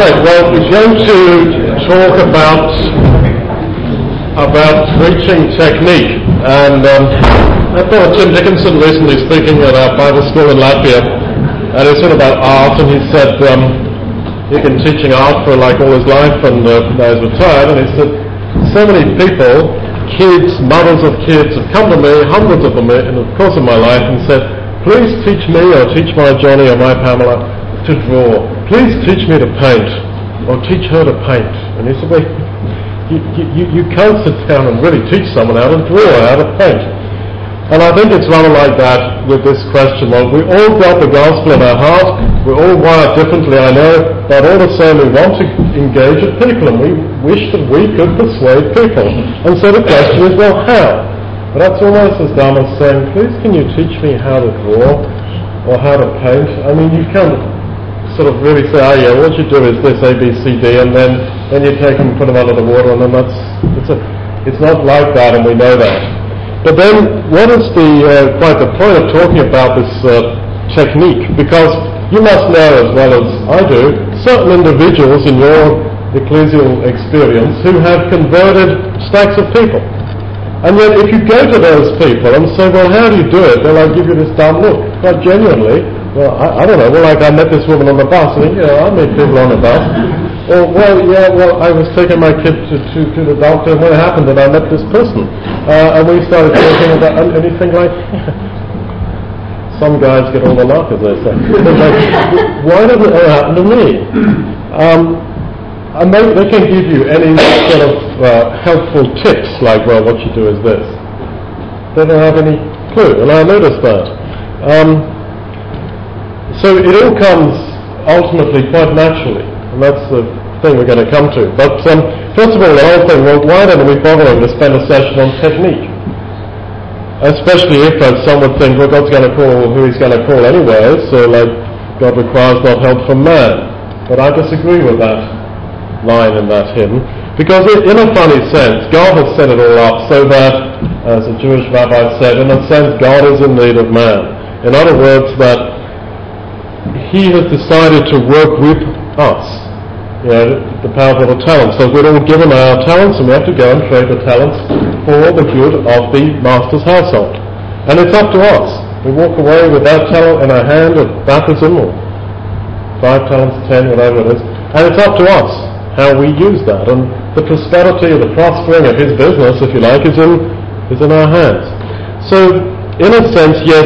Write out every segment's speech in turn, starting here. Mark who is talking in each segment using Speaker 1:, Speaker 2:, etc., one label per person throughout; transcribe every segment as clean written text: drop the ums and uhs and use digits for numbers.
Speaker 1: Right, well, we're going to talk about preaching technique. And I thought Tim Dickinson recently speaking at our Bible school in Latvia, and he said about art, and he said he'd been teaching art for like all his life, and now he's retired, and he said so many people, kids, mothers of kids, have come to me, hundreds of them in the course of my life, and said, please teach me or teach my Johnny or my Pamela to draw. Please teach me to paint, or teach her to paint. And he said, well, you can't sit down and really teach someone how to draw, how to paint. And I think it's rather like that with this question. Well, we all got the gospel in our heart, we're all wired differently, I know, but all the same we want to engage with people, and we wish that we could persuade people. And so the question is, well, how? But that's almost as dumb as saying, please can you teach me how to draw, or how to paint? I mean, you can't sort of really say, oh yeah, what you do is this A, B, C, D, and then you take them and put them under the water, and then it's not like that, and we know that. But then, what is quite the point of talking about this technique? Because you must know as well as I do, certain individuals in your ecclesial experience who have converted stacks of people. And yet if you go to those people and say, well, how do you do it? They'll like give you this dumb look, quite genuinely. Well, I don't know, well, like I met this woman on the bus, and I meet people on the bus. Or, I was taking my kid to the doctor, and what happened that I met this person. And we started talking about anything like, some guys get all the laugh, as they say. Like, why didn't it happen to me? And they can give you any sort of helpful tips, like, well, what you do is this. They don't have any clue, and I noticed that. So it all comes ultimately quite naturally, and that's the thing we're going to come to. But first of all, the whole thing, well, why don't we bother to spend a session on technique? Especially if, as some would think, well, God's going to call who He's going to call anyway, so like, God requires not help from man. But I disagree with that line in that hymn, because in a funny sense, God has set it all up so that, as a Jewish rabbi said, in a sense, God is in need of man. In other words, that He has decided to work with us, the power of the talents. So we're all given our talents, and we have to go and trade the talents for the good of the master's household. And it's up to us. We walk away with that talent in our hand at baptism, or 5 talents, 10, whatever it is, and it's up to us how we use that. And the prosperity, the prospering of His business, if you like, is in our hands. So, in a sense, yes,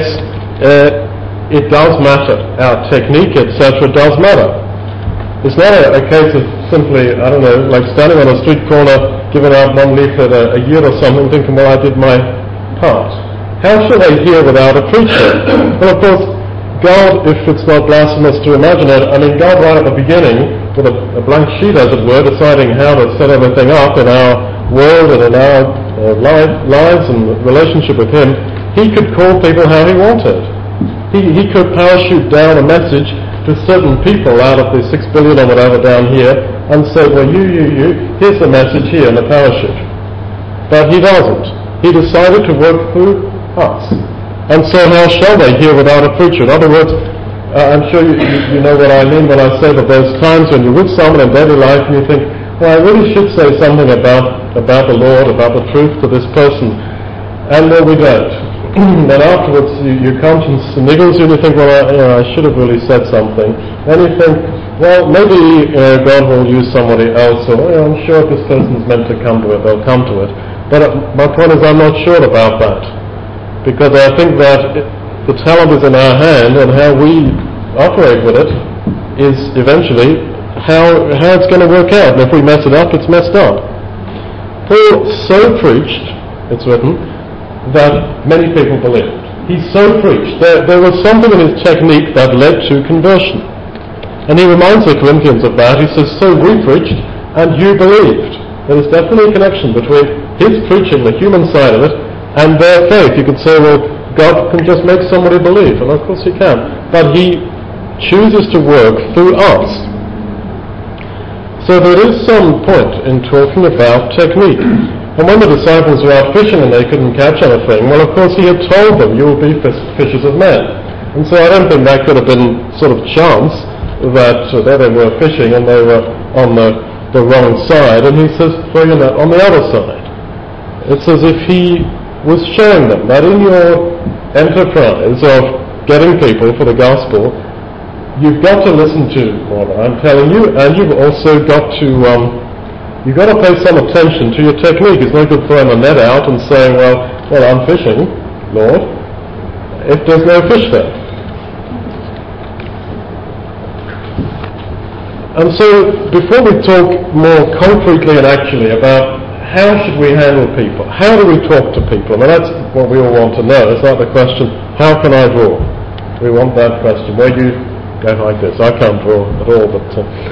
Speaker 1: it does matter. Our technique, etc., does matter. It's not a case of simply, I don't know, like standing on a street corner, giving out one leaflet a year or something, thinking, well, I did my part. How should I hear without a preacher? Well, of course, God, if it's not blasphemous to imagine it, I mean, God right at the beginning, with a blank sheet, as it were, deciding how to set everything up in our world and in our lives and relationship with Him, He could call people how He wanted. He could parachute down a message to certain people out of the 6 billion or whatever down here and say, well, you, here's the message here in the parachute. But He doesn't. He decided to work through us. And so how shall they hear without a preacher? In other words, I'm sure you know what I mean when I say that there's times when you're with someone in daily life and you think, well, I really should say something about the Lord, about the truth to this person. And no, we don't. Then afterwards, your conscience niggles you and you think, well, I should have really said something. Then you think, well, maybe God will use somebody else, or I'm sure if this person's meant to come to it, they'll come to it. But my point is, I'm not sure about that. Because I think that the talent is in our hand, and how we operate with it is eventually how it's going to work out. And if we mess it up, it's messed up. Paul so preached, it's written, that many people believed. He so preached. There was something in his technique that led to conversion. And he reminds the Corinthians of that. He says, so we preached, and you believed. There is definitely a connection between his preaching, the human side of it, and their faith. You could say, well, God can just make somebody believe, and of course He can. But He chooses to work through us. So there is some point in talking about technique. And when the disciples were out fishing and they couldn't catch anything, well, of course He had told them, you will be fishers of men. And so I don't think that could have been sort of chance. that there they were fishing and they were on the wrong side, and he says, throw your net on the other side. It's as if he was showing them that in your enterprise of getting people for the gospel, you've got to listen to what I'm telling you, and you've also got to you've got to pay some attention to your technique. It's no good throwing a net out and saying, well, I'm fishing, Lord, if there's no fish there. And so, before we talk more concretely and actually about how should we handle people, how do we talk to people, and that's what we all want to know. It's like the question, how can I draw? We want that question. Where you go like this. I can't draw at all, but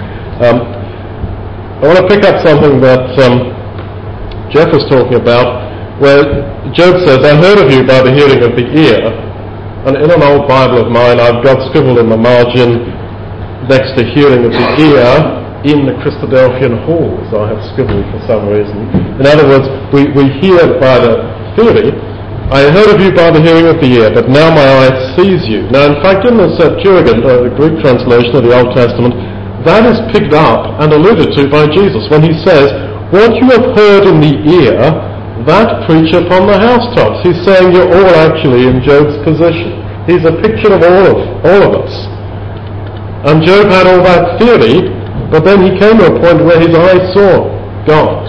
Speaker 1: I want to pick up something that Jeff was talking about, where Job says, I heard of you by the hearing of the ear. And in an old Bible of mine, I've got scribbled in the margin next to hearing of the ear, in the Christadelphian halls, I have scribbled for some reason. In other words, we hear by the theory, I heard of you by the hearing of the ear, but now my eye sees you. Now, in fact, in the Septuagint, the Greek translation of the Old Testament, that is picked up and alluded to by Jesus when he says, what you have heard in the ear, that preach upon the housetops. He's saying you're all actually in Job's position. He's a picture of all of us. And Job had all that theory, but then he came to a point where his eyes saw God.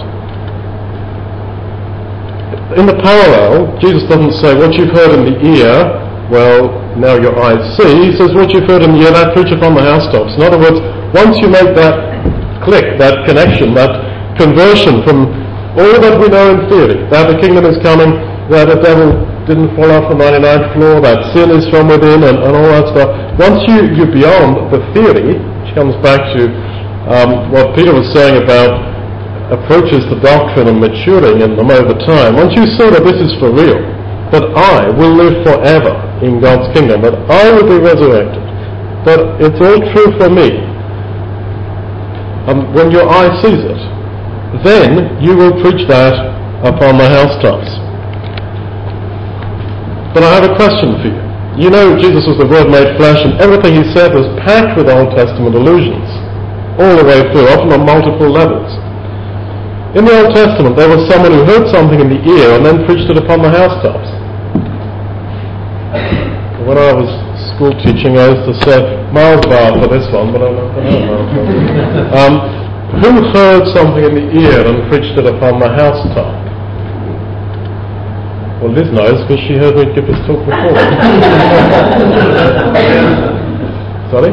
Speaker 1: In the parallel, Jesus doesn't say, what you've heard in the ear, well, now your eyes see. He says, what you've heard in the ear, that preach upon the housetops. In other words, once you make that click, that connection, that conversion from all that we know in theory, that the kingdom is coming, that the devil didn't fall off the 99th floor, that sin is from within, and all that stuff. Once you're beyond the theory, which comes back to what Peter was saying about approaches to doctrine and maturing in them over time, once you see that this is for real, that I will live forever in God's kingdom, that I will be resurrected, that it's all true for me, when your eye sees it, then you will preach that upon the housetops. But I have a question for you. You know Jesus was the Word made flesh, and everything he said was packed with Old Testament allusions, all the way through, often on multiple levels. In the Old Testament, there was someone who heard something in the ear and then preached it upon the housetops. When I was school teaching, I used to say, Miles bar for this one, but I'm not going to know. Who heard something in the ear and preached it upon the housetop? Well, Liz knows because she heard me give this talk before. Sorry?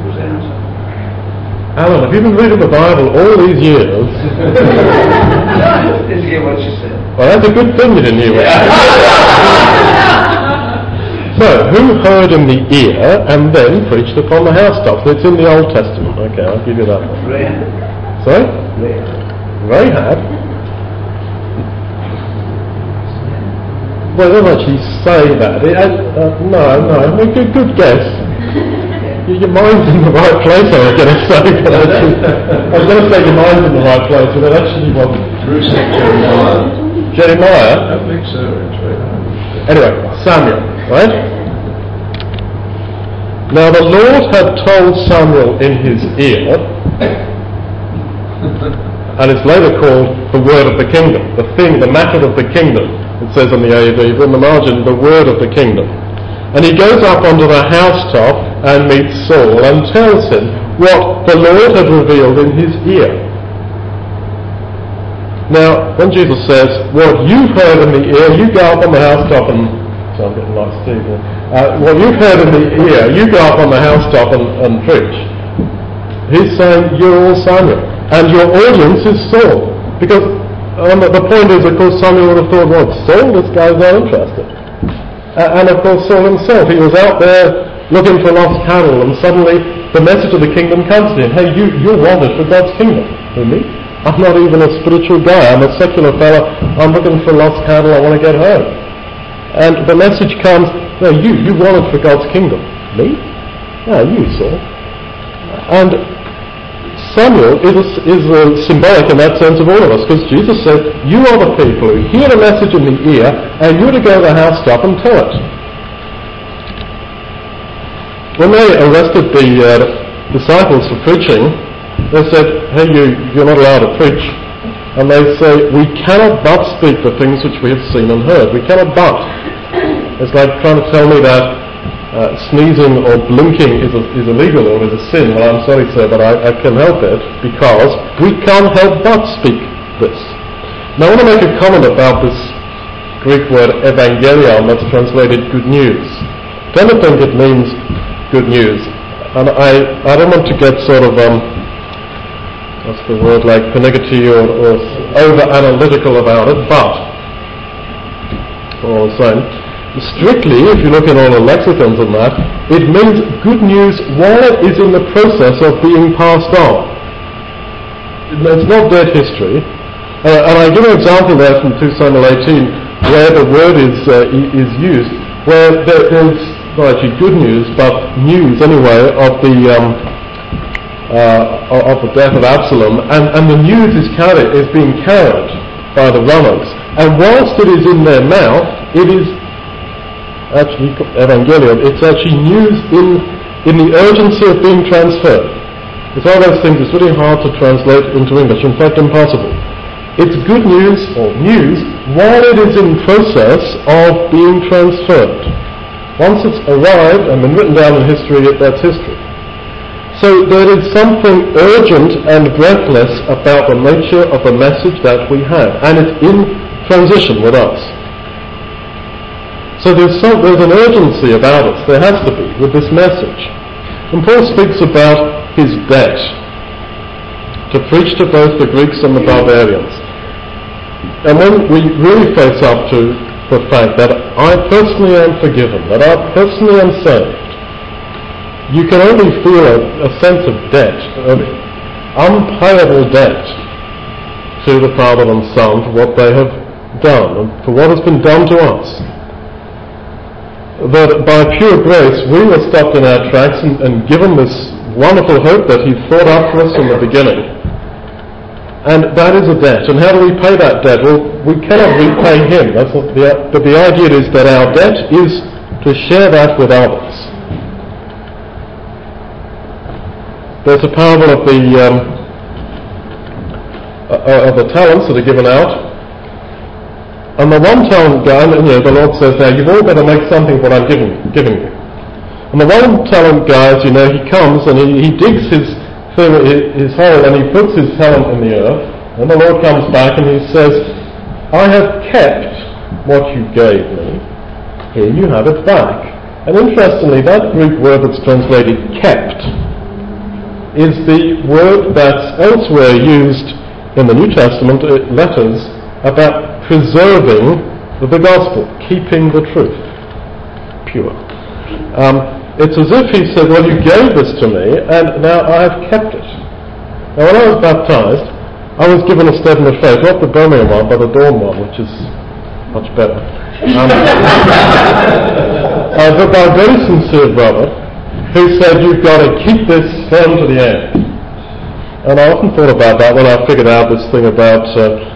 Speaker 1: Alan, have you been reading the Bible all these years?
Speaker 2: Didn't hear what she said.
Speaker 1: Well, that's a good thing you didn't hear what she said. So, who heard in the ear and then preached upon the housetops? It's in the Old Testament. Okay, I'll give you that one.
Speaker 2: Rahab.
Speaker 1: Sorry? Rahab? Well, they don't actually say that. No. Good guess. Your mind's in the right place, I was going to say, but I was going to say your mind's in the right place, but it actually wasn't. Jeremiah?
Speaker 3: I don't think so.
Speaker 1: Anyway, Samuel, right? Now the Lord had told Samuel in his ear, and it's later called the word of the kingdom, the matter of the kingdom. It says in the AV, in the margin, the word of the kingdom. And he goes up onto the housetop and meets Saul and tells him what the Lord had revealed in his ear. Now, when Jesus says, what you've heard in the ear, you go up on the housetop and... So I'm getting like Steve here. What you've heard in the ear, you go up on the housetop and preach. He's saying, you're all Samuel. And your audience is Saul. Because the point is, of course, Samuel would have thought, well, Saul, this guy's not interested. And of course, Saul himself, he was out there looking for lost cattle, and suddenly the message of the kingdom comes to him. Hey, you're wanted for God's kingdom. Who, me? I'm not even a spiritual guy. I'm a secular fellow. I'm looking for lost cattle. I want to get home. And the message comes, no, you wanted for God's kingdom. Me? No, you, Saul. And Samuel is symbolic in that sense of all of us, because Jesus said, you are the people who hear the message in the ear, and you're to go to the housetop and tell it. When they arrested the disciples for preaching, they said, hey, you're not allowed to preach. And they say, we cannot but speak the things which we have seen and heard. We cannot but. It's like trying to tell me that sneezing or blinking is illegal or is a sin. Well, I'm sorry, sir, but I can help it because we can't help but speak this. Now, I want to make a comment about this Greek word evangelion that's translated good news. Don't think it means good news. And I don't want to get sort of, what's the word, like pernickety or over-analytical about it, but, all the same, strictly, if you look at all the lexicons and that, it means good news while it is in the process of being passed on. It's not dead history. And I give an example there from 2 Samuel 18 where the word is used, where there's not actually good news, but news anyway of the death of Absalom, and the news is being carried by the runners. And whilst it is in their mouth, it is actually evangelion. It's actually news in the urgency of being transferred. It's one of those things that's really hard to translate into English, in fact impossible. It's good news, or news, while it is in process of being transferred. Once it's arrived and been written down in history, that's history. So there is something urgent and breathless about the nature of the message that we have, and it's in transition with us. So there's an urgency about us, there has to be, with this message. And Paul speaks about his debt to preach to both the Greeks and the barbarians. And when we really face up to the fact that I personally am forgiven, that I personally am saved, you can only feel a sense of debt, an unpayable debt to the Father and Son for what they have done and for what has been done to us. That by pure grace we were stopped in our tracks and given this wonderful hope that he thought up for us from the beginning. And that is a debt. And how do we pay that debt? Well, we cannot repay him. But the idea is that our debt is to share that with others. There's a parable of the talents that are given out. And the one-talent guy, the Lord says, now you've all got to make something of what I'm giving you. And the one-talent guy, he comes and he digs his hole and he puts his talent in the earth. And the Lord comes back and he says, I have kept what you gave me. Here you have it back. And interestingly, that Greek word that's translated kept is the word that's elsewhere used in the New Testament letters about preserving the gospel, keeping the truth pure. It's as if he said, well, you gave this to me, and now I have kept it. Now, when I was baptized, I was given a statement of faith, not the Birmingham one, but the Dawn one, which is much better. But by a very sincere brother, who said, you've got to keep this firm to the end. And I often thought about that when I figured out this thing about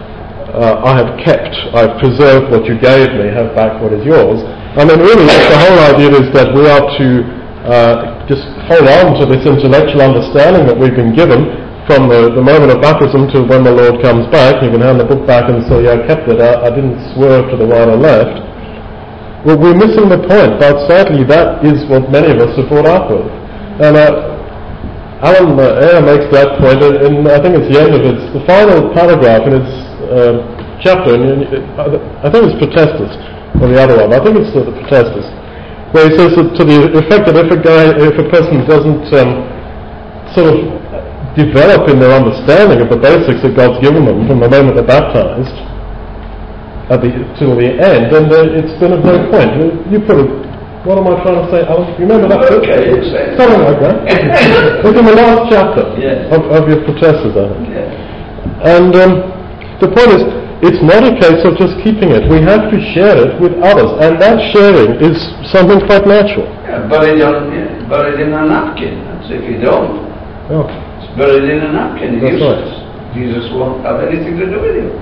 Speaker 1: I've preserved what you gave me, have back what is yours. I mean, really, the whole idea is that we are to just hold on to this intellectual understanding that we've been given from the moment of baptism to when the Lord comes back. You can hand the book back and say, yeah, I kept it, I didn't swerve to the right or left. Well, we're missing the point, but sadly that is what many of us are brought up with. And Alan Eyre makes that point, and I think it's the end of the final paragraph in its chapter, and I think it's Protestus, or the other one, I think it's the Protestus, where he says that to the effect that if a person doesn't sort of develop in their understanding of the basics that God's given them from the moment they're baptized till the end, then it's been of no point. You put it, what am I trying to say, Alan? You remember that?
Speaker 2: Okay,
Speaker 1: something like that. It's in the last chapter of your Protestus, I think. And the point is, it's not a case of just keeping it. We have to share it with others, and that sharing is something quite natural.
Speaker 2: Yeah, buried in a napkin. That's if you don't.
Speaker 1: Oh.
Speaker 2: It's buried in a napkin.
Speaker 1: That's right.
Speaker 2: Jesus won't have anything to do with you.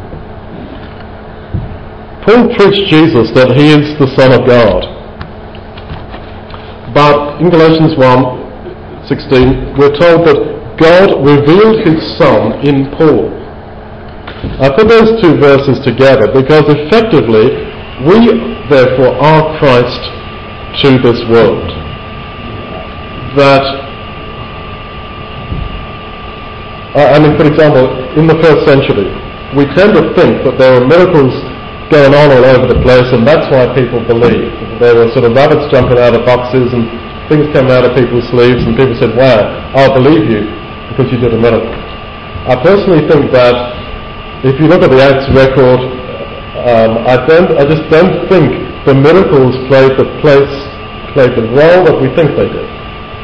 Speaker 1: Paul preached Jesus that he is the Son of God. But in Galatians 1, 16, we're told that God revealed his Son in Paul. I put those two verses together because effectively we therefore are Christ to this world. That for example, in the first century, we tend to think that there are miracles going on all over the place, and that's why people believe. There were sort of rabbits jumping out of boxes and things coming out of people's sleeves, and people said, wow, I'll believe you because you did a miracle. I personally think that if you look at the Acts record, I just don't think the miracles played the role that we think they did.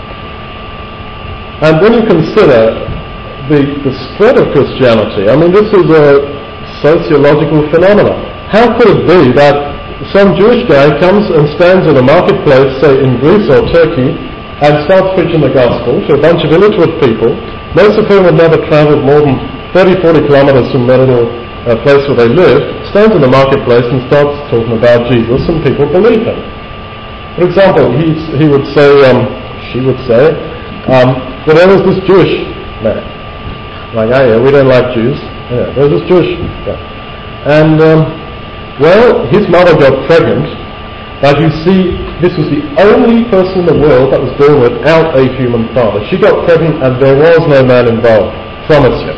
Speaker 1: And when you consider the spread of Christianity, I mean, this is a sociological phenomenon. How could it be that some Jewish guy comes and stands in a marketplace, say in Greece or Turkey, and starts preaching the gospel to a bunch of illiterate people, most of whom had never travelled more than 30-40 kilometres from their little place where they live, stands in the marketplace and starts talking about Jesus, and people believe him. For example, he would say, she would say, well, there was this Jewish man. Like, oh yeah, we don't like Jews. Yeah, there's this Jewish guy. And, well, his mother got pregnant, but you see, this was the only person in the world that was born without a human father. She got pregnant and there was no man involved. Promise you.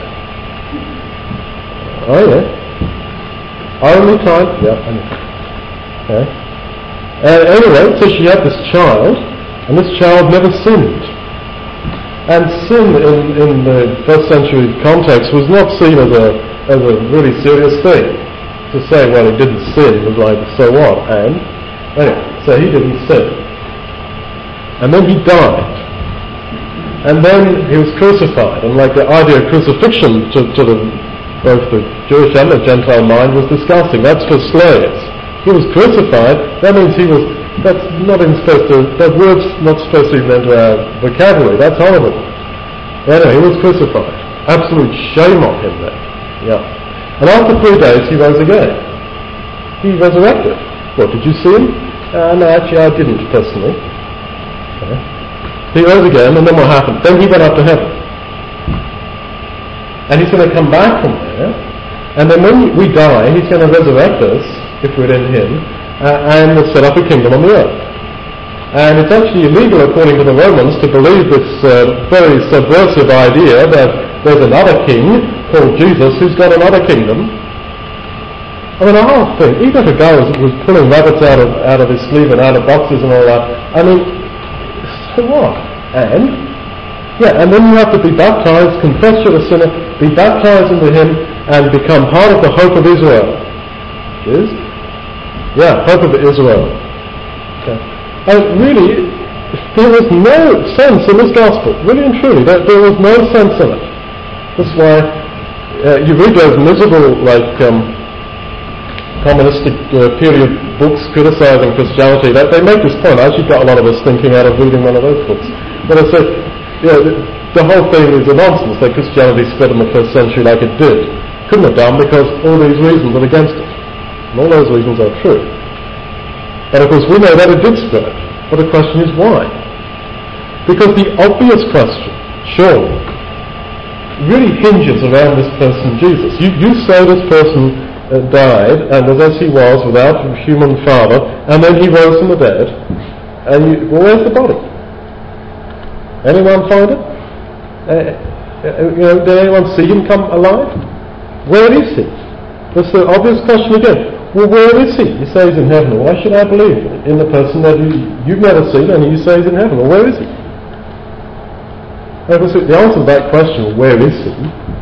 Speaker 1: Oh yeah. Only time? Yeah, okay. Anyway, so she had this child, and this child never sinned. And sin in the first century context was not seen as a really serious thing. To say, well, he didn't sin was like, so what? And anyway, so he didn't sin. And then he died. And then he was crucified. And like the idea of crucifixion to both the Jewish and the Gentile mind was disgusting. That's for slaves. He was crucified. That means that's not even supposed to, that word's not supposed to even enter our vocabulary. That's horrible. Anyway, he was crucified. Absolute shame on him there. Yeah. And after 3 days, he rose again. He resurrected. What, did you see him? No, actually, I didn't personally. Okay. He rose again, and then what happened? Then he went up to heaven. And he's going to come back from there, and then when we die, he's going to resurrect us, if we're in him, and set up a kingdom on the earth. And it's actually illegal, according to the Romans, to believe this very subversive idea that there's another king called Jesus who's got another kingdom. I mean, the whole thing, even if a guy was pulling rabbits out of his sleeve and out of boxes and all that, I mean, so what? And then you have to be baptized, confess you're a sinner, be baptized into him, and become part of the hope of Israel. Which is? Yeah, hope of Israel. Okay. And really, there was no sense in this gospel, really and truly. There was no sense in it. That's why you read those miserable, communistic period books criticizing Christianity. They make this point. I actually got a lot of us thinking out of reading one of those books. But I said, the whole thing is a nonsense that Christianity spread in the first century like it did. Couldn't have done because all these reasons are against it. And all those reasons are true. And of course we know that it did spread. But the question is why? Because the obvious question, surely, really hinges around this person Jesus. You say this person died and was as he was without a human father, and then he rose from the dead, and well, where's the body? Anyone find it? Did anyone see him come alive? Where is he? That's the obvious question again. Well, where is he? You say he's in heaven. Why should I believe in the person that you've never seen and you say he's in heaven? Well, where is he? And the answer to that question, where is he,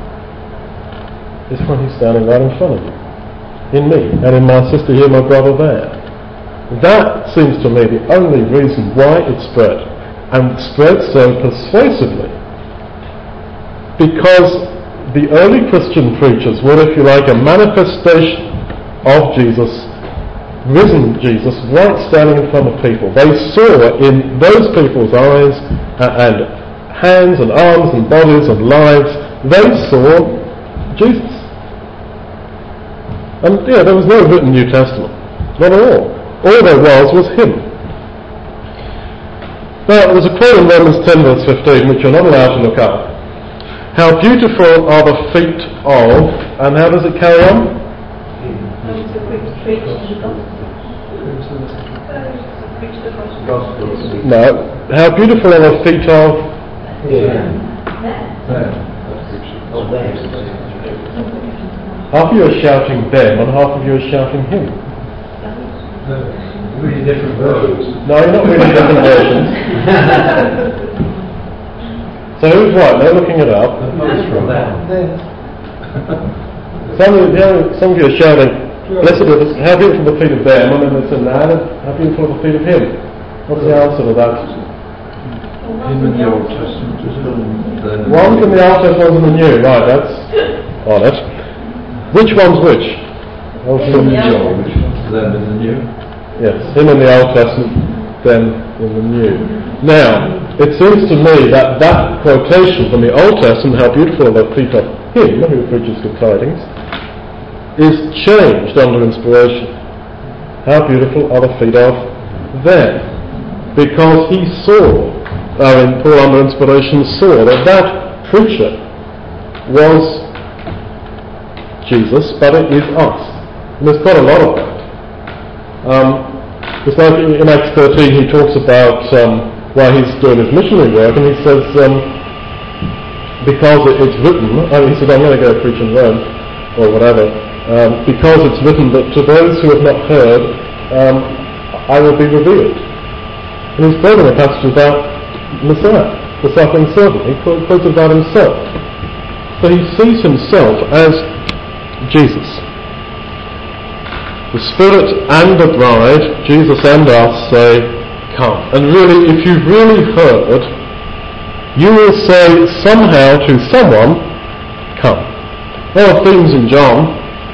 Speaker 1: is when he's standing right in front of you. In me, and in my sister here, my brother there. That seems to me the only reason why it spread, and spread so persuasively. Because the early Christian preachers were, if you like, a manifestation of Jesus, risen Jesus, right standing in front of people. They saw in those people's eyes and hands and arms and bodies and lives, they saw Jesus. And there was no written New Testament. Not at all. All there was him. Now, there's a quote in Romans 10 verse 15, which you're not allowed to look up. How beautiful are the feet of, and how does it carry on? No. How beautiful are the feet of? Half of you are shouting them, and half of you are shouting him.
Speaker 3: Really different versions.
Speaker 1: No, not really different versions. So who's right? They're looking it up. Some of you are shouting, blessed are the, how beautiful the feet of them, and then it's in that, how beautiful are the feet of him. What's the answer to that?
Speaker 3: Him in the Old Testament,
Speaker 1: One's in the Old Testament, one's in the New. Right, that's on it. Which one's which?
Speaker 3: Him in the Old, them in the New.
Speaker 1: Yes, him in the Old Testament, them in the New. Now, it seems to me that that quotation from the Old Testament, how beautiful are the feet of him who preaches good tidings, is changed under inspiration. How beautiful are the feet of them. Because he saw, Paul under inspiration saw that preacher was Jesus, but it is us. And there's quite a lot of that. It's like in Acts 13 he talks about why he's doing his missionary work, and he says, because it's written, he said, I'm going to go preach in Rome, or whatever, because it's written that to those who have not heard, I will be revealed. And he's quoting a passage about Messiah, the suffering servant. He quotes about himself. So he sees himself as Jesus. The Spirit and the bride, Jesus and us, say, come. And really, if you've really heard, you will say somehow to someone, come. There are themes in John.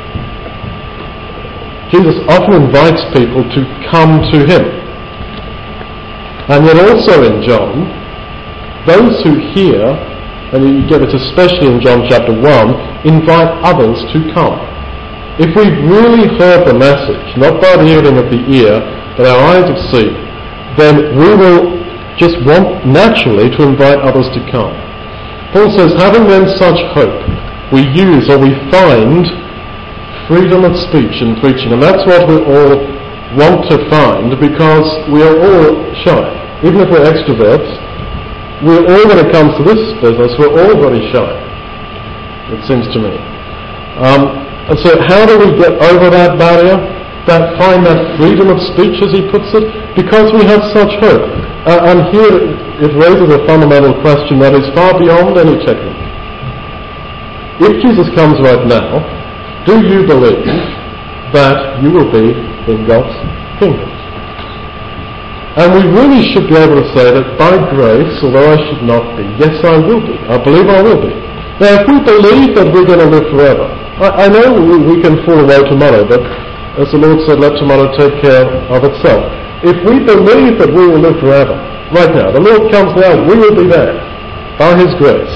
Speaker 1: Jesus often invites people to come to him. And yet also in John, those who hear, and you get it especially in John chapter 1, invite others to come. If we've really heard the message, not by the hearing of the ear, but our eyes have seen, then we will just want naturally to invite others to come. Paul says, having then such hope, we use or we find freedom of speech in preaching, and that's what we all want to find, because we are all shy. Even if we're extroverts, we're all, when it comes to this business, we're all very shy, it seems to me. And so how do we get over that barrier, find that freedom of speech, as he puts it? Because we have such hope. And here it raises a fundamental question that is far beyond any technique. If Jesus comes right now, do you believe that you will be in God's kingdom? And we really should be able to say that by grace, although I should not be, yes, I will be. I believe I will be. Now, if we believe that we're going to live forever, I know we can fall away tomorrow, but as the Lord said, let tomorrow take care of itself. If we believe that we will live forever, right now, the Lord comes now, we will be there, by his grace.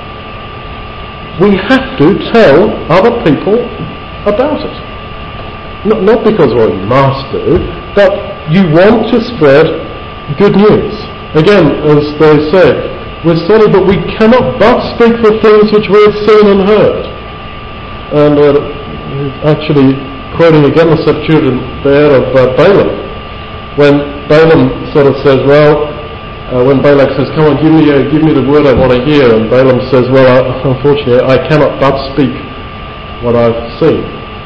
Speaker 1: We have to tell other people about it. Not because we must do, but you want to spread good news. Again, as they say, we're sorry, but we cannot but speak the things which we have seen and heard. And actually quoting again the Septuagint there of Balaam, when Balaam sort of says, well, when Balak says, come on, give me the word I want to hear, and Balaam says, well, unfortunately, I cannot but speak what I've seen.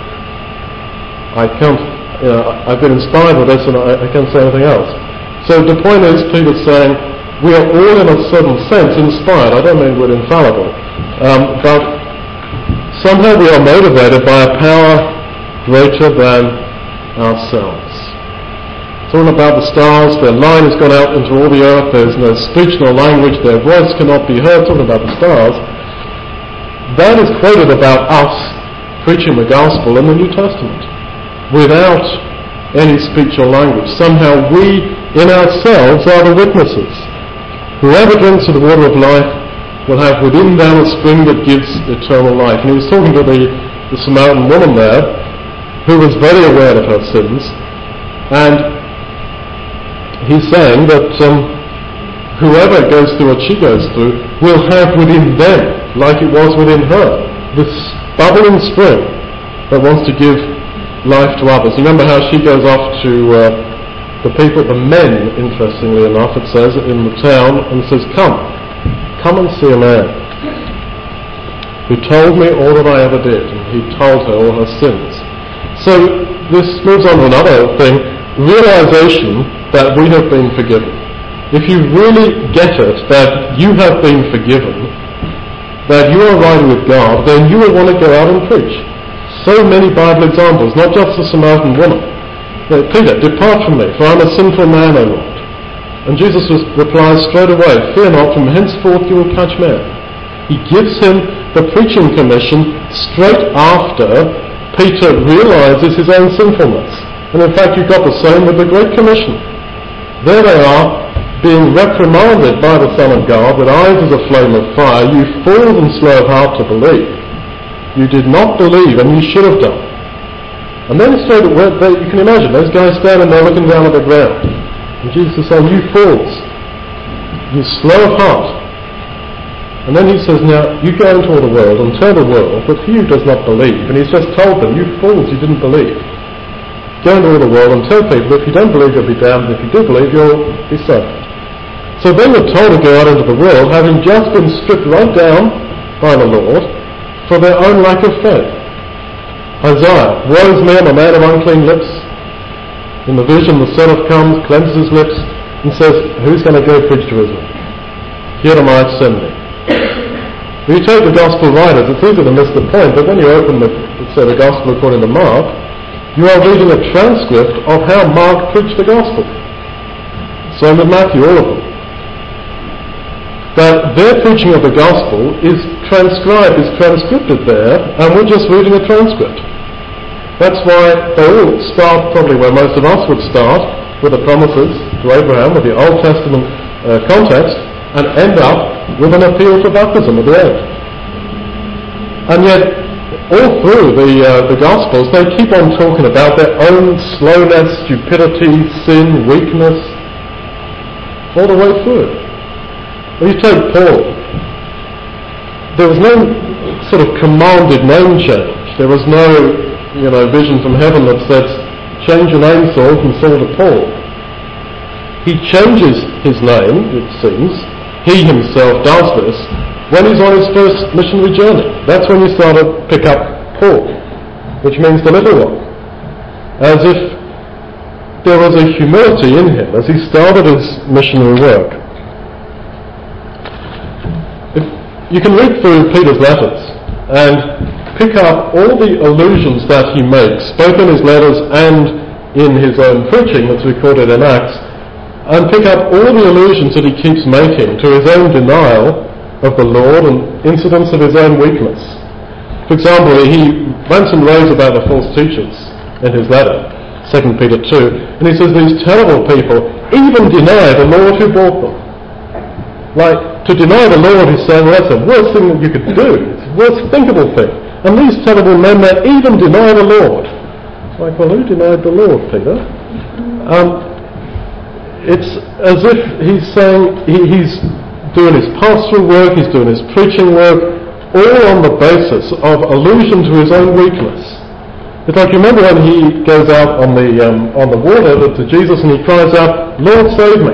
Speaker 1: I can't, I've been inspired with this, and I can't say anything else. So the point is, Peter's saying, we are all in a certain sense inspired. I don't mean we're infallible, but somehow we are motivated by a power greater than ourselves. It's all about the stars. Their line has gone out into all the earth. There's no speech nor language. Their voice cannot be heard. Talking about the stars. That is quoted about us preaching the gospel in the New Testament without any speech or language. Somehow we, in ourselves, are the witnesses. Whoever drinks of the water of life will have within them a spring that gives eternal life. And he was talking to the Samaritan woman there, who was very aware of her sins, and he's saying that whoever goes through what she goes through will have within them, like it was within her, this bubbling spring that wants to give life to others. You remember how she goes off to the people, the men, interestingly enough, it says, in the town, and says, come and see a man who told me all that I ever did, and he told her all her sins. So this moves on to another thing, realization that we have been forgiven. If you really get it, that you have been forgiven, that you are right with God, then you will want to go out and preach. So many Bible examples, not just the Samaritan woman. Peter, depart from me, for I am a sinful man, O Lord. And Jesus replies straight away, fear not, from henceforth you will catch men. He gives him the preaching commission straight after Peter realizes his own sinfulness. And in fact, you've got the same with the Great Commission. There they are, being reprimanded by the Son of God with eyes as a flame of fire, you fools and slow of heart to believe. You did not believe, and you should have done. And then straight away, you can imagine, those guys standing there looking down at the ground. And Jesus is saying, you fools, you slow of heart. And then he says, now, you go into all the world and tell the world that he who does not believe, and he's just told them, you fools, you didn't believe. Go into all the world and tell people, if you don't believe, you'll be damned, and if you do believe, you'll be saved. So they were told to go out into the world, having just been stripped right down by the Lord for their own lack of faith. Isaiah, woe is me, I'm a man of unclean lips. In the vision, the Son of comes, cleanses his lips, and says, who's going to go preach to Israel? Here am I, send me. When you take the Gospel writers, it's easy to miss the point, but when you open the Gospel according to Mark, you are reading a transcript of how Mark preached the Gospel. Same with Matthew, all of them. That their preaching of the Gospel is transcribed, is transcripted there, and we're just reading a transcript. That's why they all start probably where most of us would start, with the promises to Abraham, with the Old Testament context, and end up with an appeal for baptism at the end. And yet, all through the Gospels, they keep on talking about their own slowness, stupidity, sin, weakness, all the way through it. When you take Paul, there was no sort of commanded name change. There was no, vision from heaven that says, change your name, Saul, from Saul to Paul. He changes his name, it seems. He himself does this when he's on his first missionary journey. That's when you start to pick up Paul, which means the little one. As if there was a humility in him as he started his missionary work. You can read through Peter's letters and pick up all the allusions that he makes, both in his letters and in his own preaching that's recorded in Acts, and pick up all the allusions that he keeps making to his own denial of the Lord and incidents of his own weakness. For example, he rants and raves about the false teachers in his letter, 2 Peter 2, and he says these terrible people even deny the Lord who bought them. Like, to deny the Lord is saying, well, that's the worst thing that you could do. It's the worst thinkable thing. And these terrible men there even deny the Lord. It's like, well, who denied the Lord, Peter? It's as if he's saying he's doing his pastoral work, he's doing his preaching work, all on the basis of allusion to his own weakness. It's like, you remember when he goes out on the water to Jesus and he cries out, Lord, save me.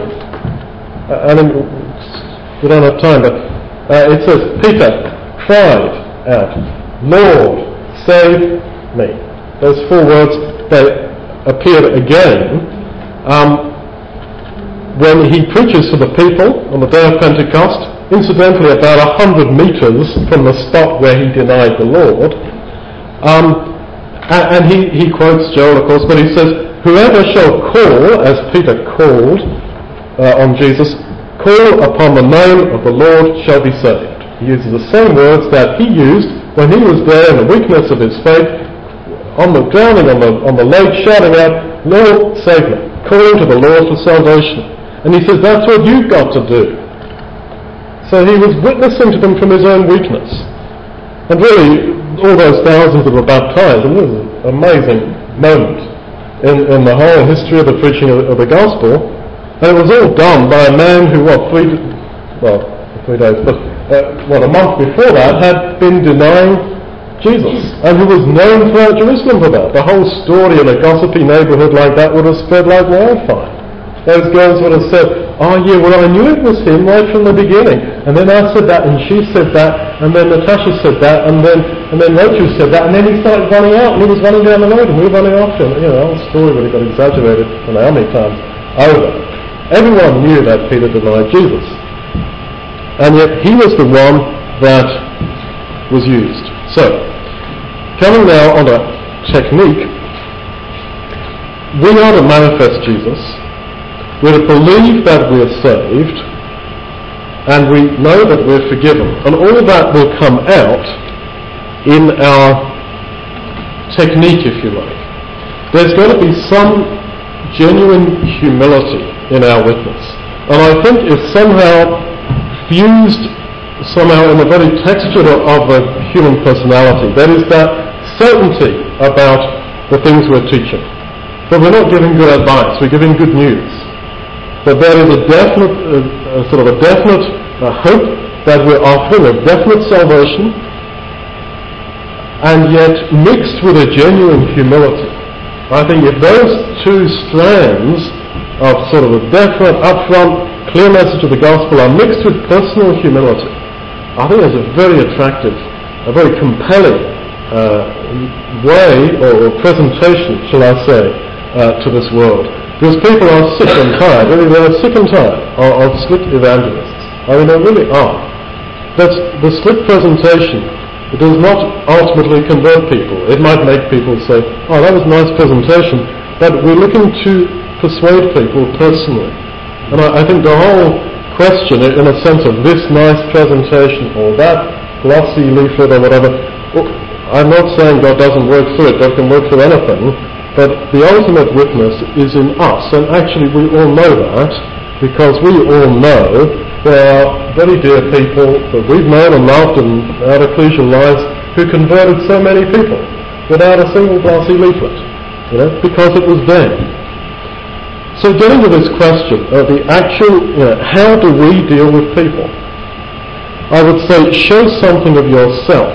Speaker 1: We don't have time, but it says, Peter cried out, Lord, save me. Those 4 words, they appeared again when he preaches to the people on the day of Pentecost, incidentally about 100 meters from the spot where he denied the Lord. And he quotes Joel, of course, but he says, whoever shall call, as Peter called on Jesus, call upon the name of the Lord shall be saved. He uses the same words that he used when he was there in the weakness of his faith, drowning on the lake, shouting out, Lord, save me, calling to the Lord for salvation. And he says, that's what you've got to do. So he was witnessing to them from his own weakness. And really, all those thousands that were baptized, and this is an amazing moment in the whole history of the preaching of the gospel, And it was all done by a man who, 3 days, but a month before that had been denying Jesus, and who was known throughout Jerusalem for that. The whole story in a gossipy neighbourhood like that would have spread like wildfire. Those girls would have said, "Oh yeah, well I knew it was him right from the beginning, and then I said that, and she said that, and then Natasha said that, and then Rachel said that, and then he started running out, and he was running down the road, and we were running after him." You know, the whole story would have got exaggerated, I don't know how many times over. Everyone knew that Peter denied Jesus, and yet he was the one that was used. So, coming now on a technique, we are to manifest Jesus, we're to believe that we're saved, and we know that we're forgiven. And all that will come out in our technique, if you like. There's got to be some genuine humility in our witness. And I think it's somehow fused somehow in the very texture of the human personality. That is that certainty about the things we're teaching. But we're not giving good advice, we're giving good news. That there is a definite, hope that we're offering, a definite salvation, and yet mixed with a genuine humility. I think if those two strands of sort of a definite, upfront, clear message of the gospel are mixed with personal humility, I think there's a very attractive, a very compelling way or presentation, shall I say, to this world. Because people are sick and tired, really they're sick and tired of slick evangelists. I mean, they really are. That's the slick presentation. It does not ultimately convert people. It might make people say, "Oh, that was a nice presentation," but we're looking to persuade people personally. And I think the whole question, in a sense, of this nice presentation or that glossy leaflet or whatever, I'm not saying God doesn't work through it, God can work through anything, but the ultimate witness is in us, and actually we all know that, because we all know there are very dear people that we've known and loved in our ecclesial lives who converted so many people without a single glossy leaflet, because it was them. So getting to this question of the actual, how do we deal with people? I would say show something of yourself,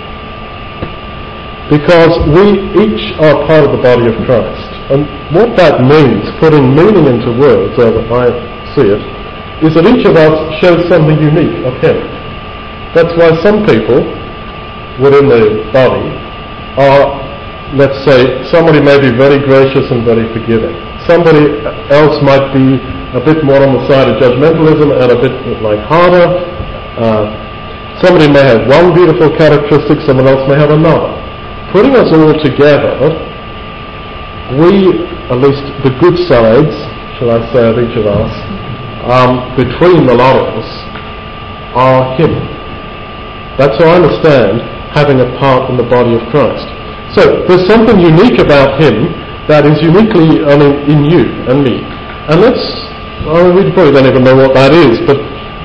Speaker 1: because we each are part of the body of Christ. And what that means, putting meaning into words, as I see it, is that each of us shows something unique of him. That's why some people within the body are, let's say, somebody may be very gracious and very forgiving. Somebody else might be a bit more on the side of judgmentalism and a bit harder. Somebody may have one beautiful characteristic, someone else may have another. Putting us all together, we, at least the good sides, shall I say, of each of us, between the lot of us, are him. That's how I understand having a part in the body of Christ. So there's something unique about him that is uniquely, in you and me. And we probably don't even know what that is, but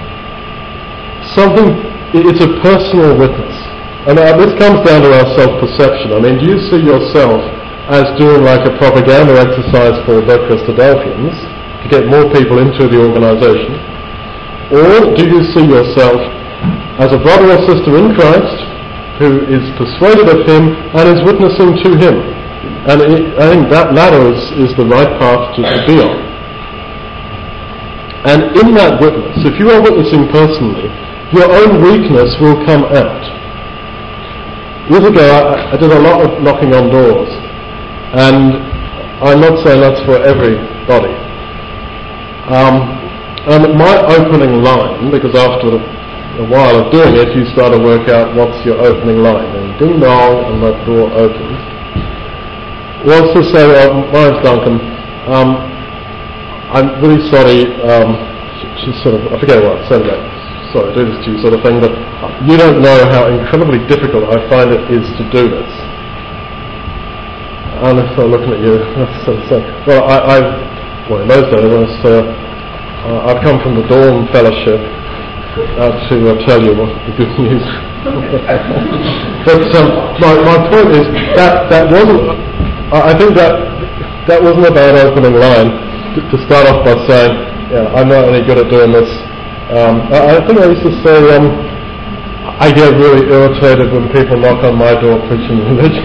Speaker 1: it's a personal witness. And this comes down to our self-perception. Do you see yourself as doing like a propaganda exercise for the Christadelphians to get more people into the organisation? Or do you see yourself as a brother or sister in Christ who is persuaded of him and is witnessing to him? And I think that latter is the right path to be on. And in that witness, if you are witnessing personally, your own weakness will come out. Years ago, I did a lot of knocking on doors, and I'm not saying that's for everybody. And my opening line, because after a while of doing it, you start to work out what's your opening line, and ding dong, and that door opens, was to say, my name's Duncan, I'm really sorry, she's I forget what I said about, sorry to do this to you sort of thing, but you don't know how incredibly difficult I find it is to do this. And I started looking at you, well, in those days, I've come from the Dawn Fellowship to tell you the good news. But my point is that wasn't, I think that wasn't a bad opening line to start off by saying, I'm not any good at doing this. I think I used to say, I get really irritated when people knock on my door preaching religion.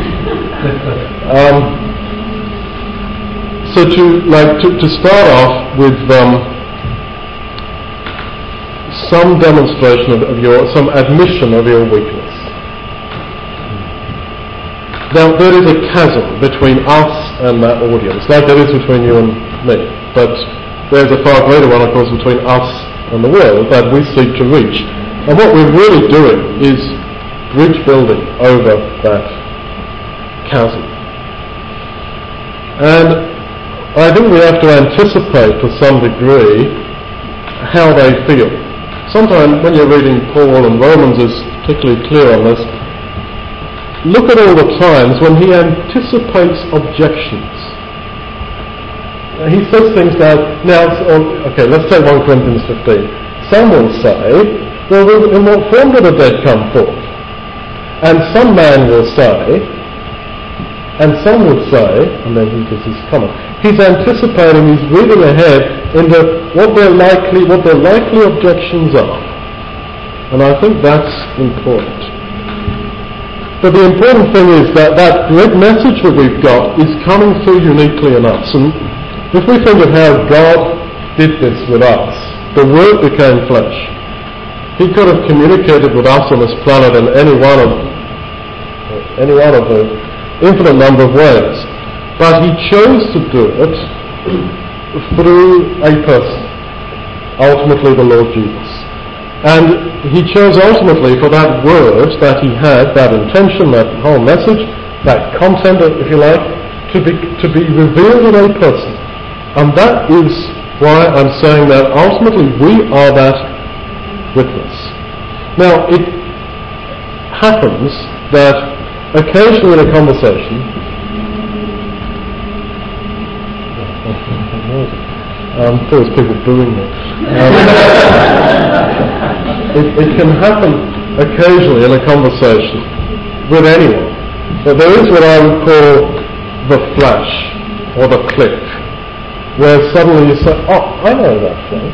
Speaker 1: So to start off with some demonstration of some admission of your weakness. Now there is a chasm between us and that audience, like there is between you and me. But there's a far greater one, of course, between us and the world that we seek to reach. And what we're really doing is bridge building over that chasm. And I think we have to anticipate to some degree how they feel. Sometimes when you're reading Paul, and Romans is particularly clear on this, look at all the times when he anticipates objections. He says things like, let's take 1 Corinthians 15. Some will say, well, in what form did the dead come forth? And some man will say, and some would say, and then he gives his comment, he's anticipating, he's reading ahead into what their likely objections are. And I think that's important. But the important thing is that great message that we've got is coming through uniquely in us. And if we think of how God did this with us, the Word became flesh. He could have communicated with us on this planet in any one of the infinite number of ways. But he chose to do it through a person, ultimately the Lord Jesus. And he chose ultimately for that word that he had, that intention, that whole message, that content, if you like, to be revealed in a person. And that is why I'm saying that ultimately we are that witness. Now, it happens that occasionally in a conversation, there's people booing me. It can happen occasionally in a conversation with anyone. But there is what I would call the flash or the click, where suddenly you say, oh, I know that place.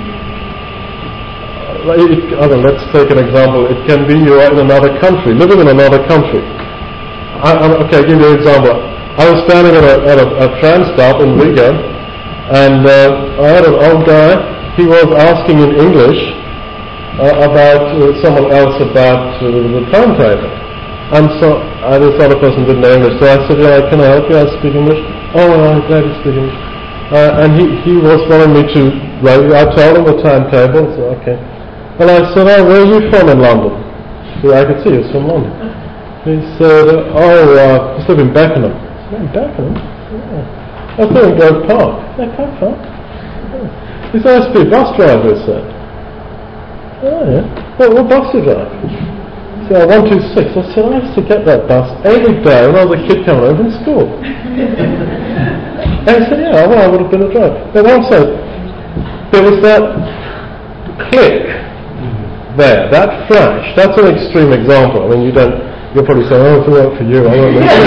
Speaker 1: Let's take an example. It can be you're in another country, living in another country. I'll give you an example. I was standing at a tram stop in Riga, and I had an old guy. He was asking in English about someone else about the timetable. And so this other person didn't know English, so I said, can I help you? I speak English. Oh, I'm glad you speak English. And he was wanting me to write. I told him the timetable, so okay. And I said, where are you from in London? So I could see he was from London. He said, I live in Beckenham. I said, in Beckenham? Yeah. I was in Grove Park. Yeah, quite far. Yeah. He said, I used to be a bus driver, he said. Oh, yeah. What bus do you drive? He said, 126. I said, I used to get that bus every day when I was a kid coming home from school. And he said, I would have been a driver. But also, there was that click there, that flash. That's an extreme example. I mean, you'll probably say, it's not for you, I won't mention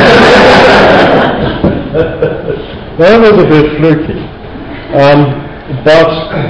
Speaker 1: it. That was a bit fluky. But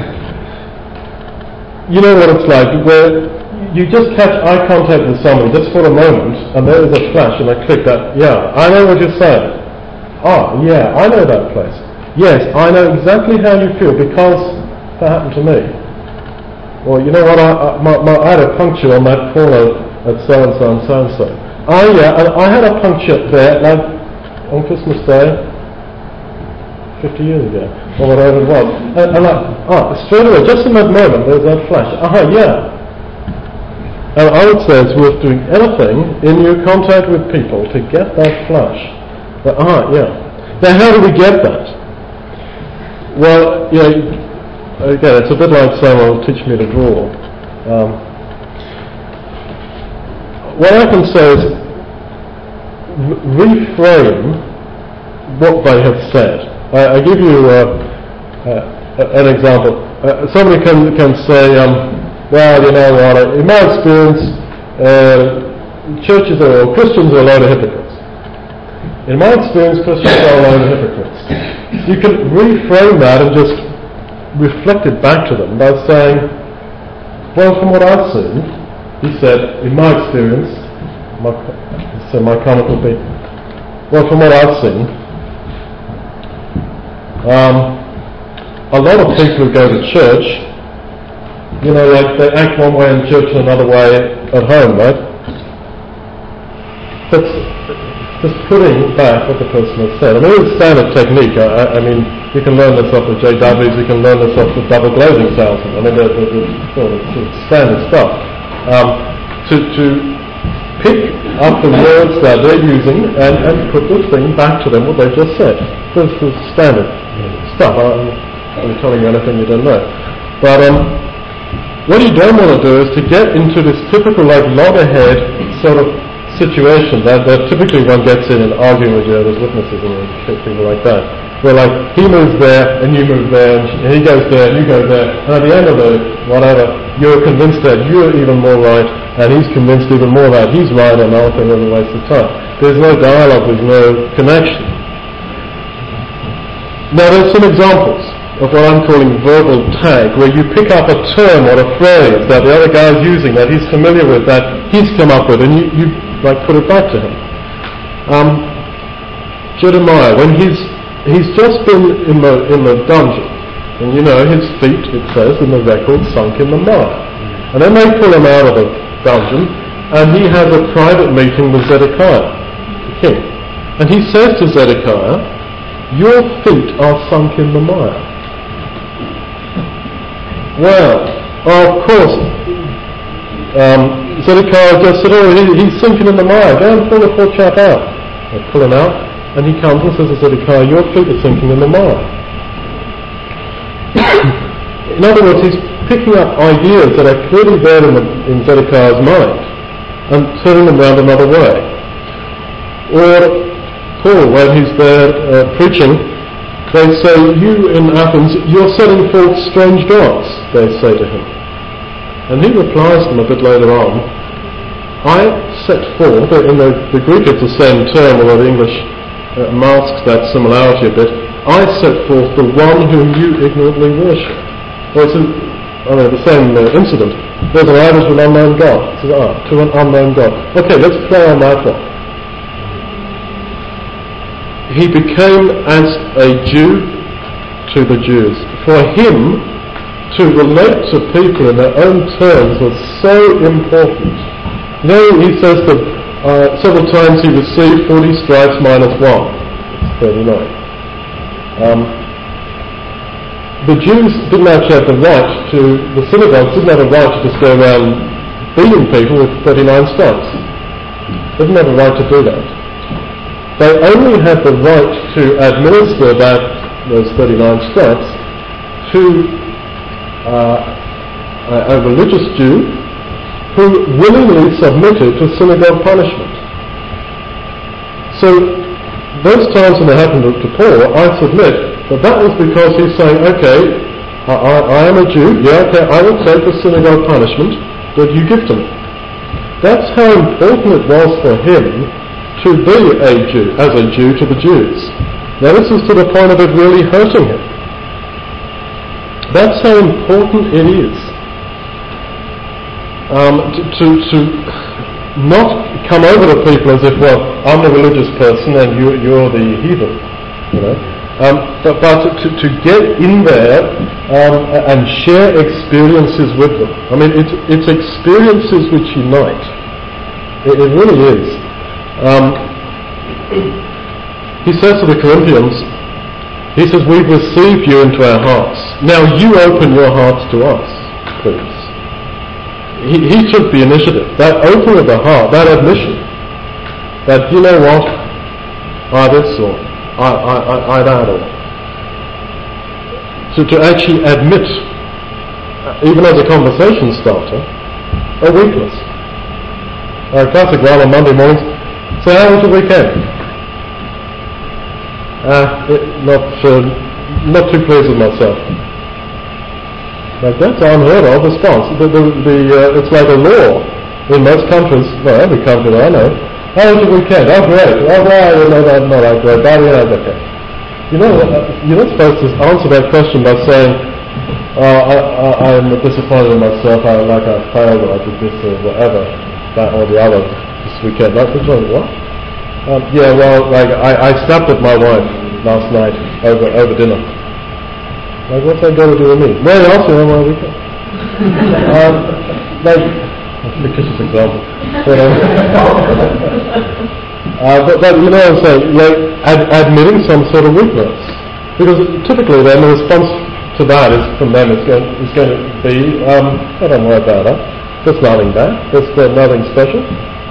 Speaker 1: you know what it's like, where you just catch eye contact with somebody just for a moment, and there is a flash and a click that, I know what you're saying. Oh, yeah, I know that place. Yes, I know exactly how you feel because that happened to me. Or you know what, I had a puncture on that corner at so-and-so and so-and-so. Oh yeah, and I had a puncture there, like, on Christmas Day, 50 years ago, or whatever it was. And straight away, just in that moment, there's that flash. Yeah. And I would say it's worth doing anything in your contact with people to get that flash. But, yeah. Now, how do we get that? Well, again, it's a bit like someone will teach me to draw. What I can say is reframe what they have said. I give you an example. Somebody can say, well, you know what, in my experience, churches or Christians are a load of hypocrites. In my experience, Christians are a load of hypocrites. You can reframe that and just reflected back to them by saying, well, from what I've seen, he said, in my experience, my comment would be, well, from what I've seen, a lot of people who go to church, like they act one way in church and another way at home, right? That's just putting back what the person has said. I mean, it's standard technique. I mean, you can learn this off the JWs, you can learn this off the double glazing salesman. I mean, it's standard stuff. To pick up the words that they're using and put the thing back to them, what they've just said. This is standard stuff. I'm telling you anything you don't know. But what you don't want to do is to get into this typical loggerhead sort of situation that typically one gets in arguing with Jehovah's Witnesses and people like that. Where he moves there and you move there and he goes there and you go there, and at the end of it, whatever, you're convinced that you're even more right and he's convinced even more that he's right, and I think it's a waste of time. There's no dialogue, there's no connection. Now there's some examples of what I'm calling verbal tag, where you pick up a term or a phrase that the other guy is using that he's familiar with, that he's come up with, and you put it back to him. Jeremiah, when he's just been in the dungeon, and his feet, it says in the record, sunk in the mire, and then they pull him out of the dungeon, and he has a private meeting with Zedekiah, the king, and he says to Zedekiah, your feet are sunk in the mire. Well, of course, Zedekiah just said, he's sinking in the mire, go and pull the poor chap out. They pull him out, and he comes and says to Zedekiah, your feet are sinking in the mire. In other words, he's picking up ideas that are clearly there in Zedekiah's mind and turning them round another way. Or Paul, when he's there preaching, they say, you in Athens, you're setting forth strange gods, they say to him. And he replies to them a bit later on, I set forth, in the Greek it's the same term, although the English masks that similarity a bit, I set forth the one whom you ignorantly worship. Well, it's the same incident. There's an idol to an unknown God. It says, to an unknown God. Okay, let's play on that one. He became as a Jew to the Jews. For him to relate to people in their own terms was so important. He says that several times he received 40 stripes minus 1. It's 39. The Jews didn't actually have the right to, the synagogues didn't have a right to just go around beating people with 39 stripes. They didn't have a right to do that. They only had the right to administer those 39 stripes to a religious Jew who willingly submitted to synagogue punishment. So those times when it happened to Paul, I submit, but that was because he's saying, okay, I am a Jew, okay, I will take the synagogue punishment that you give to me. That's how important it was for him to be a Jew, as a Jew to the Jews. Now this is to the point of it really hurting him. That's how important it is to not come over to people as if, well, I'm the religious person and you're the heathen, but to get in there and share experiences with them. I mean, it's experiences which unite. It really is. He says to the Corinthians, he says, we've received you into our hearts. Now you open your hearts to us, please. He took the initiative. That opening of the heart, that admission, that you know what, I this or I that or. So to actually admit, even as a conversation starter, a weakness. A classic one on Monday mornings, so how was the weekend? Not too pleased with myself. Like that's unheard of response. It's like a law in most countries, well, every country that I know. How was the weekend? Oh, great. Oh, well, no, not that great. But, okay. You're not supposed to answer that question by saying, I'm disappointed in myself, I failed, or I did this or whatever, that or the other this weekend. Like, what? I snapped at my wife last night over dinner. Like, what's that got to do with me? Well, you asked me on my weekend. That's a fictitious example. But you know what I'm saying, like, admitting some sort of weakness. Because typically then the response to that from them is going to be, don't worry about that. There's nothing bad. There's nothing special.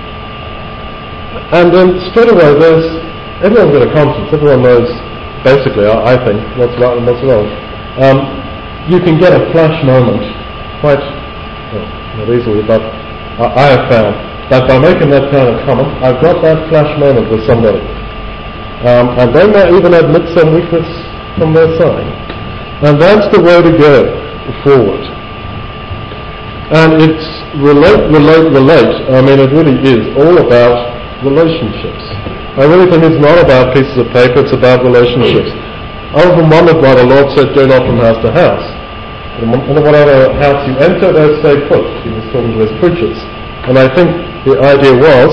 Speaker 1: And then straight away everyone's got a conscience. Everyone knows, basically, I think, what's right and what's wrong. You can get a flash moment quite not easily, but I have found that by making that kind of comment, I've got that flash moment with somebody. And they may even admit some weakness from their side. And that's the way to go forward. And it's relate. I mean, it really is all about relationships. I really think it's not about pieces of paper, it's about relationships. I often wondered why the Lord said, go not from house to house. In whatever house you enter, there stay put. He was talking to his preachers. And I think the idea was,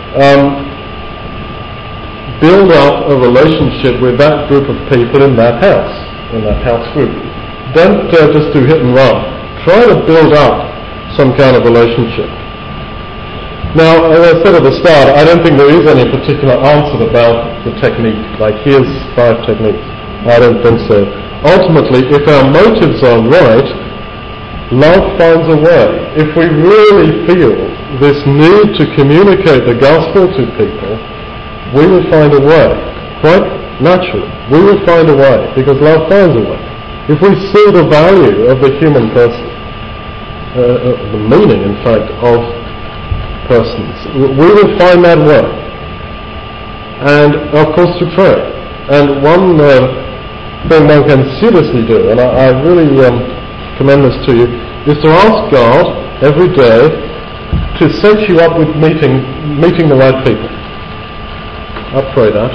Speaker 1: build up a relationship with that group of people in that house group. Don't just do hit and run. Try to build up some kind of relationship. Now, as I said at the start, I don't think there is any particular answer about the technique, like here's 5 techniques. I don't think so. Ultimately, if our motives are right, love finds a way. If we really feel this need to communicate the gospel to people, we will find a way. Quite naturally, we will find a way, because love finds a way. If we see the value of the human person, the meaning, in fact, of persons, we will find that way. And, of course, to pray. And one thing one can seriously do, and I really commend this to you, is to ask God every day to set you up with meeting the right people. I pray that.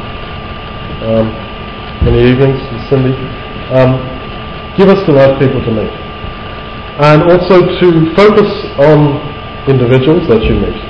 Speaker 1: In the evenings, Cindy, give us the right people to meet. And also to focus on individuals that you meet.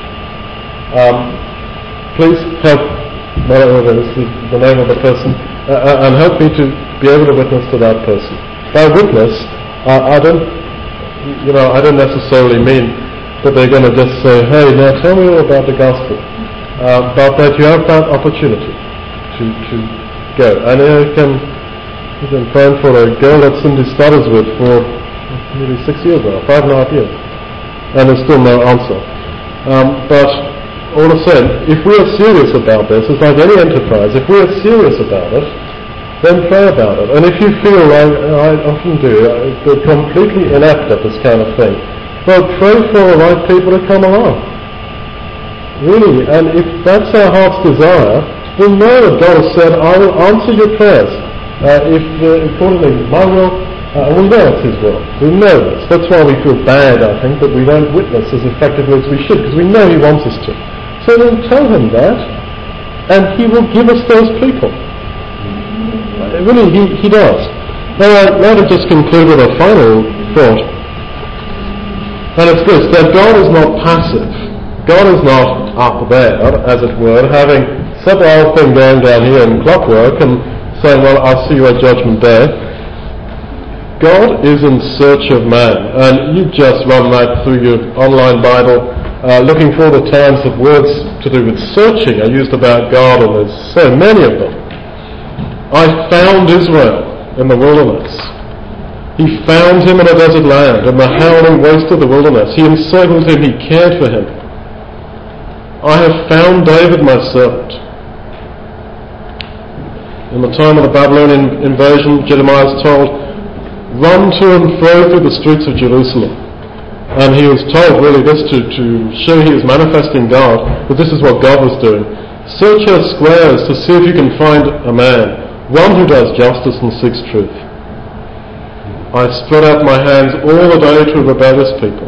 Speaker 1: Please help, whatever is the name of the person, and help me to be able to witness to that person. By witness, I don't necessarily mean that they're going to just say, hey, now tell me all about the gospel. But that you have that opportunity to go. And I've been praying for a girl that Cindy studies with for nearly 6 years now, 5.5 years. And there's still no answer. But all the same, if we are serious about this, it's like any enterprise, if we are serious about it, then pray about it. And if you feel, I often do, they're completely inept at this kind of thing, well, pray for the right people to come along. Really, and if that's our heart's desire, we'll know that God has said, I will answer your prayers. Accordingly, my will, we know it's His will. We know this. That's why we feel bad, I think, that we don't witness as effectively as we should, because we know He wants us to. So then tell Him that, and He will give us those people. Really, He does. Now, I'd like to just conclude with a final thought. And it's this, that God is not passive. God is not up there, as it were, having some old thing going down here in clockwork and saying, well, I'll see you at Judgment Day. God is in search of man. And you just run that through your online Bible, looking for the times of words to do with searching are used about God, and there's so many of them. I found Israel in the wilderness. He found him in a desert land, in the howling waste of the wilderness. He encircled him, he cared for him. I have found David, my servant. In the time of the Babylonian invasion, Jeremiah is told, run to and fro through the streets of Jerusalem. And he was told really this to show he was manifesting God, but this is what God was doing. Search her squares to see if you can find a man, one who does justice and seeks truth. I spread out my hands all the day to rebellious people.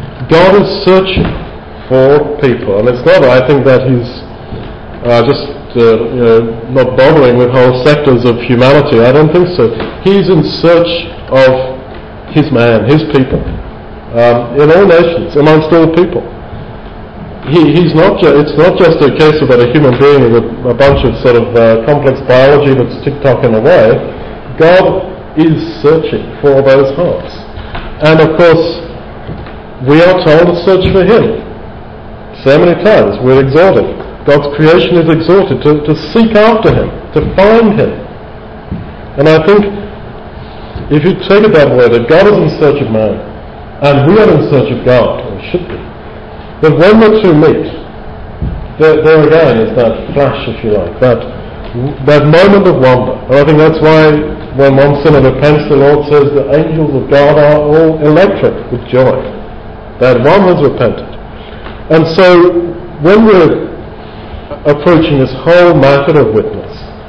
Speaker 1: God is searching for people, and it's not, I think, that He's just not bothering with whole sectors of humanity. I don't think so. He's in search of his man, his people, in all nations, amongst all people. It's not just a case about a human being with a bunch of sort of complex biology that's tick-tocking away. God is searching for those hearts. And of course, we are told to search for Him. So many times we're exhorted. God's creation is exhorted to seek after Him, to find Him. And I think if you take it that way, that God is in search of man, and we are in search of God, or should be, that when the two meet, there again is that flash, if you like, that moment of wonder. And I think that's why when one sinner repents, the Lord says the angels of God are all electric with joy, that one has repented. And so when we're approaching this whole matter of witness,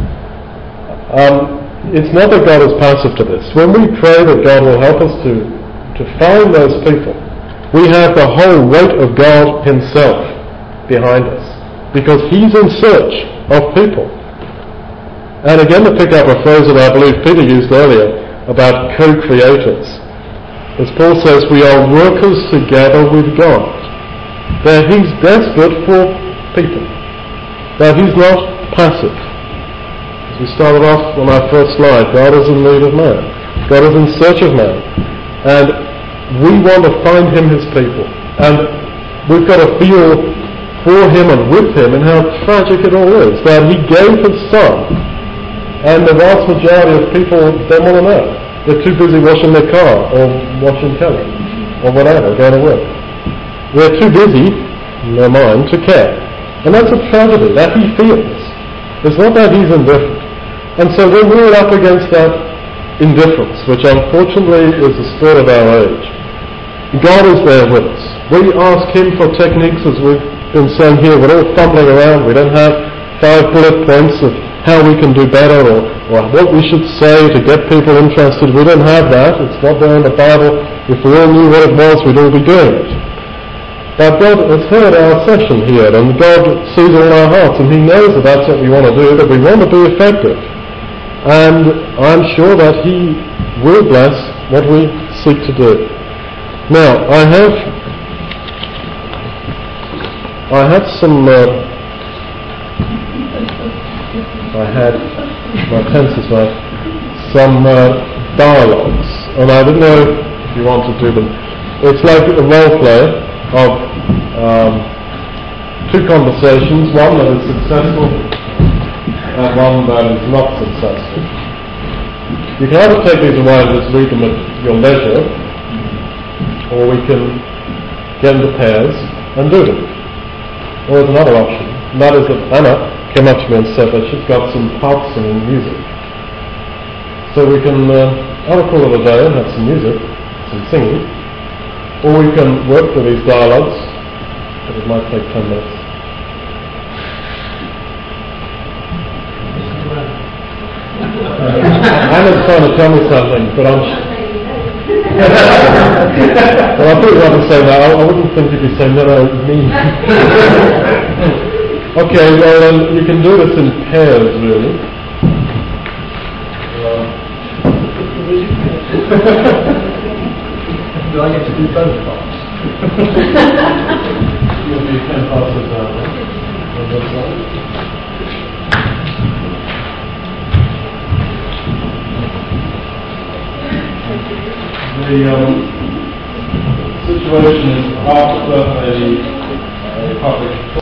Speaker 1: it's not that God is passive to this. When we pray that God will help us to find those people, we have the whole weight of God Himself behind us, because He's in search of people. And again, to pick up a phrase that I believe Peter used earlier about co-creators, as Paul says, we are workers together with God. That He's desperate for people. That He's not passive. As we started off on our first slide, God is in need of man. God is in search of man. And we want to find Him, His people. And we've got to feel for Him and with Him and how tragic it all is. That He gave His Son, and the vast majority of people don't want to know. They're too busy washing their car or watching telly or whatever, going to work. They're too busy in their mind to care. And that's a tragedy that He feels. It's not that He's indifferent. And so when we're up against that indifference, which unfortunately is the spirit of our age, God is there with us. We ask Him for techniques, as we've been saying here. We're all fumbling around. We don't have 5 bullet points of how we can do better or what we should say to get people interested. We don't have that. It's not there in the Bible. If we all knew what it was, we'd all be doing it. But God has heard our session here, and God sees all our hearts, and He knows that that's what we want to do, that we want to be effective. And I'm sure that He will bless what we seek to do. Now, I had some... my pen is right, some dialogues, and I didn't know if you want to do them. It's like a role play of 2 conversations, one that is successful and one that is not successful. You can either take these away and just read them at your leisure, or we can get into pairs and do them. Or there's another option, and that is that Anna came up to me and said that she's got some part singing music. So we can have a call of a day and have some music, some singing, or we can work through these dialogues, but it might take 10 minutes. Anna's trying to tell me something, but I'm... well, I thought you wanted to say that. I wouldn't think you'd be saying, no, me. Okay, well, you can do this in pairs, really.
Speaker 3: Do I get to do both parts?
Speaker 1: You'll do 10 parts of that one. On this one. The situation is after a public